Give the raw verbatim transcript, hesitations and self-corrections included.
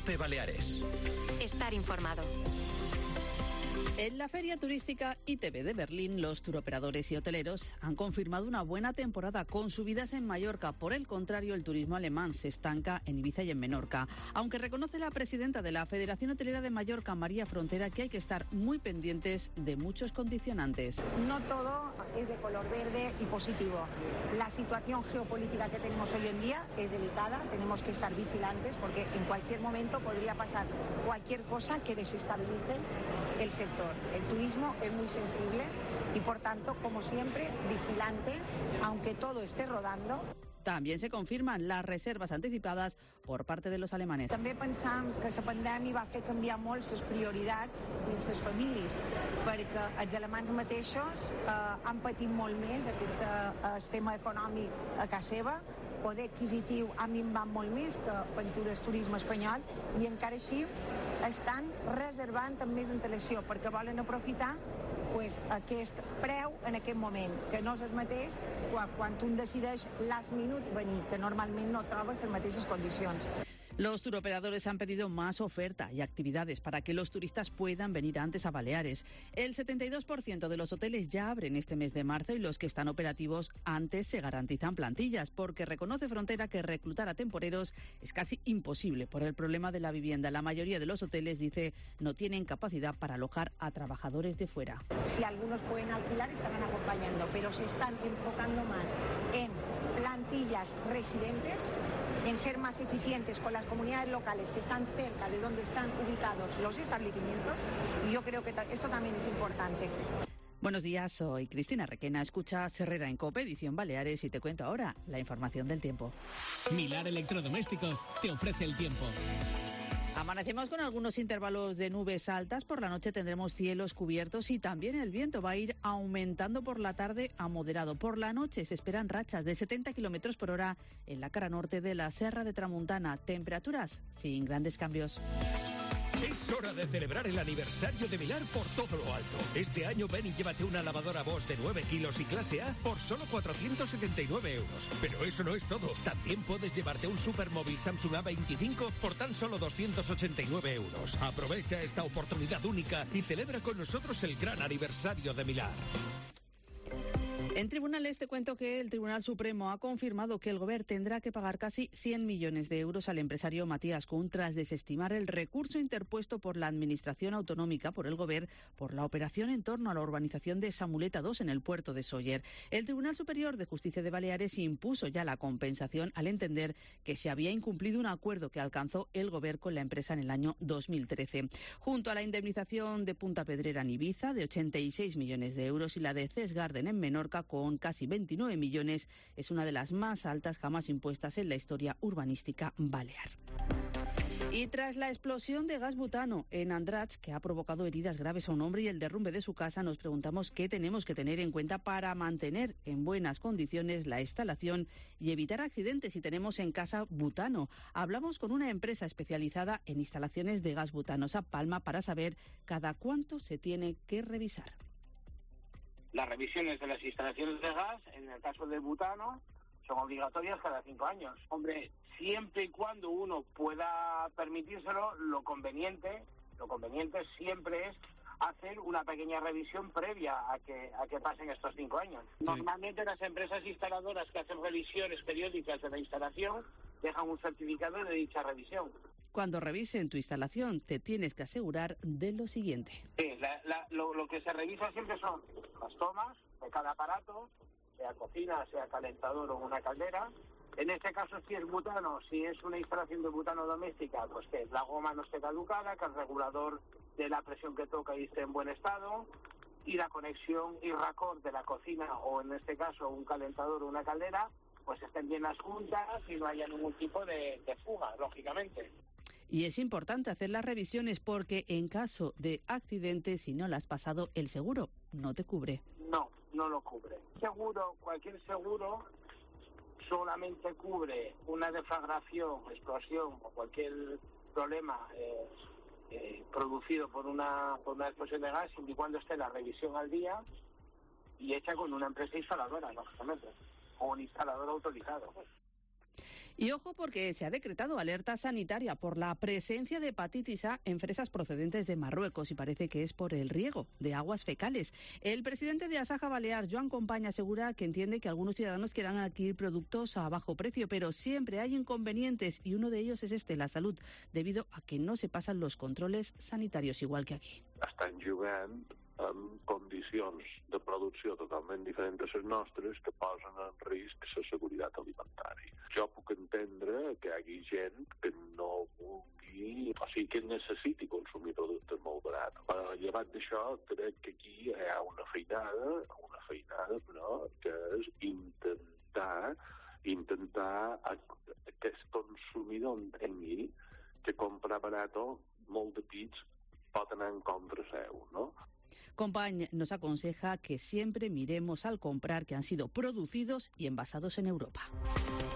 COPE Baleares. Estar informado. En la feria turística I T B de Berlín, los turoperadores y hoteleros han confirmado una buena temporada con subidas en Mallorca. Por el contrario, el turismo alemán se estanca en Ibiza y en Menorca. Aunque reconoce la presidenta de la Federación Hotelera de Mallorca, María Frontera, que hay que estar muy pendientes de muchos condicionantes. No todo es de color verde y positivo. La situación geopolítica que tenemos hoy en día es delicada. Tenemos que estar vigilantes porque en cualquier momento podría pasar cualquier cosa que desestabilice el sector. El turismo es muy sensible y, por tanto, como siempre, vigilantes, aunque todo esté rodando. También se confirman las reservas anticipadas por parte de los alemanes. També pensam que la pandèmia va fer canviar molt les prioritats dins les famílies, perquè els alemanys mateixos eh, han patit molt més aquest eh, tema econòmic a casa seva, poder adquisitiu ha minvat molt més que el turisme espanyol i encara així estan reservant amb més antelació perquè volen aprofitar pues, aquest preu en aquest moment, que no és el mateix quan, quan un decideix last minute venir, que normalment no trobes les mateixes condicions. Los turoperadores han pedido más oferta y actividades para que los turistas puedan venir antes a Baleares. El setenta y dos por ciento de los hoteles ya abren este mes de marzo y los que están operativos antes se garantizan plantillas, porque reconoce Frontera que reclutar a temporeros es casi imposible por el problema de la vivienda. La mayoría de los hoteles, dice, no tienen capacidad para alojar a trabajadores de fuera. Si algunos pueden alquilar, estarán acompañando, pero se están enfocando más en plantillas residentes, en ser más eficientes con las comunidades locales que están cerca de donde están ubicados los establecimientos, y yo creo que esto también es importante. Buenos días, soy Cristina Requena, escuchas Herrera en COPE, edición Baleares, y te cuento ahora la información del tiempo. Milar Electrodomésticos te ofrece el tiempo. Amanecemos con algunos intervalos de nubes altas, por la noche tendremos cielos cubiertos y también el viento va a ir aumentando por la tarde a moderado. Por la noche se esperan rachas de setenta kilómetros por hora en la cara norte de la Serra de Tramuntana, temperaturas sin grandes cambios. Es hora de celebrar el aniversario de Milar por todo lo alto. Este año ven y llévate una lavadora Bosch de nueve kilos y clase A por solo cuatrocientos setenta y nueve euros. Pero eso no es todo. También puedes llevarte un supermóvil Samsung A veinticinco por tan solo doscientos ochenta y nueve euros. Aprovecha esta oportunidad única y celebra con nosotros el gran aniversario de Milar. En tribunales te cuento que el Tribunal Supremo ha confirmado que el Gobierno tendrá que pagar casi cien millones de euros al empresario Matías Kuhn tras desestimar el recurso interpuesto por la Administración Autonómica por el Gobierno por la operación en torno a la urbanización de Samuleta dos en el puerto de Sóller. El Tribunal Superior de Justicia de Baleares impuso ya la compensación al entender que se había incumplido un acuerdo que alcanzó el Gobierno con la empresa en el año dos mil trece. Junto a la indemnización de Punta Pedrera en Ibiza de ochenta y seis millones de euros y la de Cés Garden en Menorca con casi veintinueve millones, es una de las más altas jamás impuestas en la historia urbanística balear. Y tras la explosión de gas butano en Andratx, que ha provocado heridas graves a un hombre y el derrumbe de su casa, nos preguntamos qué tenemos que tener en cuenta para mantener en buenas condiciones la instalación y evitar accidentes si tenemos en casa butano. Hablamos con una empresa especializada en instalaciones de gas butano, a Palma, para saber cada cuánto se tiene que revisar. Las revisiones de las instalaciones de gas, en el caso del butano, son obligatorias cada cinco años. Hombre, siempre y cuando uno pueda permitírselo, lo conveniente, lo conveniente siempre es hacer una pequeña revisión previa a que a que pasen estos cinco años. Sí. Normalmente las empresas instaladoras que hacen revisiones periódicas de la instalación dejan un certificado de dicha revisión. Cuando revisen tu instalación, te tienes que asegurar de lo siguiente. Sí, la, la, lo, lo que se revisa siempre son las tomas de cada aparato, sea cocina, sea calentador o una caldera. En este caso, si es butano, si es una instalación de butano doméstica, pues que la goma no esté caducada, que el regulador de la presión que toca y esté en buen estado, y la conexión y raccord de la cocina, o en este caso un calentador o una caldera, pues estén bien las juntas y no haya ningún tipo de, de fuga, lógicamente. Y es importante hacer las revisiones porque en caso de accidente, si no las has pasado, el seguro no te cubre. No, no lo cubre. Seguro, cualquier seguro solamente cubre una deflagración, explosión o cualquier problema eh, eh, producido por una, por una explosión de gas, siempre y cuando esté la revisión al día y hecha con una empresa instaladora, lógicamente, o un instalador autorizado. Y ojo porque se ha decretado alerta sanitaria por la presencia de hepatitis A en fresas procedentes de Marruecos y parece que es por el riego de aguas fecales. El presidente de Asaja Balear, Joan Compaña, asegura que entiende que algunos ciudadanos quieran adquirir productos a bajo precio, pero siempre hay inconvenientes y uno de ellos es este, la salud, debido a que no se pasan los controles sanitarios igual que aquí. Estan jugant amb condicions de producció totalment diferents a les nostres que posen en risc la seguretat alimentària. Jo puc entendre que hi hagi gent que no vulgui, o sigui, que necessiti consumir productes molt barats. Però llevat d'això, crec que aquí hi ha una feinada, una feinada, però, que és intentar, intentar que el consumidor entengui que comprar barat molt de pits pot anar en contra seu, no? Compañ nos aconseja que siempre miremos al comprar que han sido producidos y envasados en Europa.